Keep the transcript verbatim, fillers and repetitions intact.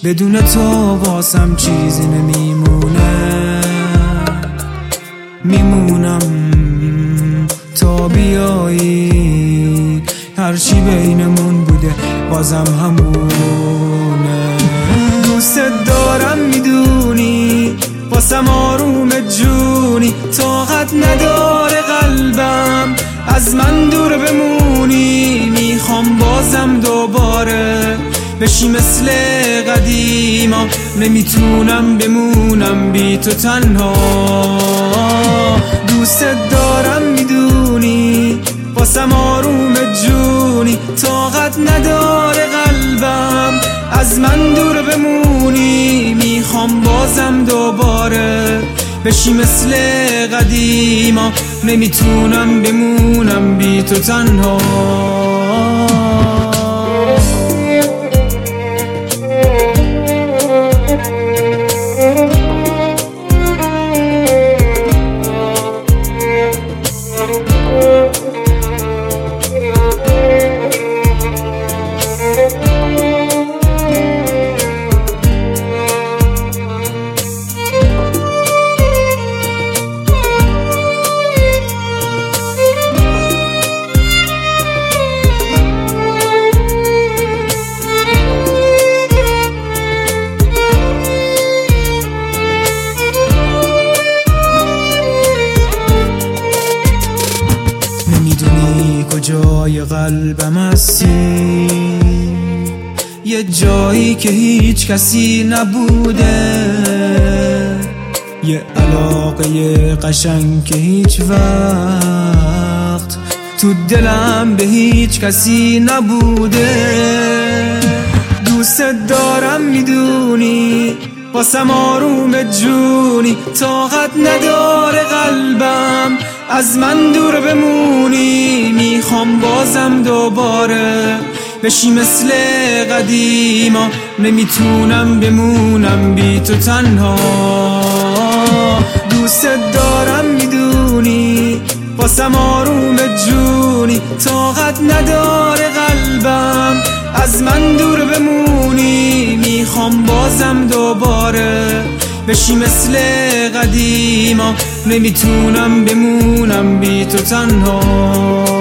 بدون تو واسم چیزی نمیمونه، میمونم تا بیایی، هرچی بینمون بوده بازم همونه. دوست دارم میدونی، واسم آروم جونی، طاقت نداره قلبم از من دور بمونی. میخوام بازم دوباره بشی مثل قدیما، نمیتونم بمونم بی تو تنها. دوست دارم میدونی، واسم آروم جونی، طاقت نداره قلبم از من دور بمونی. میخوام بازم دوباره بشی مثل قدیما، نمیتونم بمونم بی تو تنها. کجای قلبم هستی، یه جایی که هیچ کسی نبوده، یه علاقه قشنگ که هیچ وقت تو دلم به هیچ کسی نبوده. دوست دارم میدونی، واسم آروم جونی، طاقت نداره قلبم از من دور بمونی. میخوام بازم دوباره بشی مثل قدیما، نمیتونم بمونم بی تو تنها. دوست دارم میدونی، واسم آروم جونی، طاقت نداره قلبم از من دور بمونی. میخوام بازم دوباره بشی مثل قدیما، نمیتونم بمونم بی تو تنها.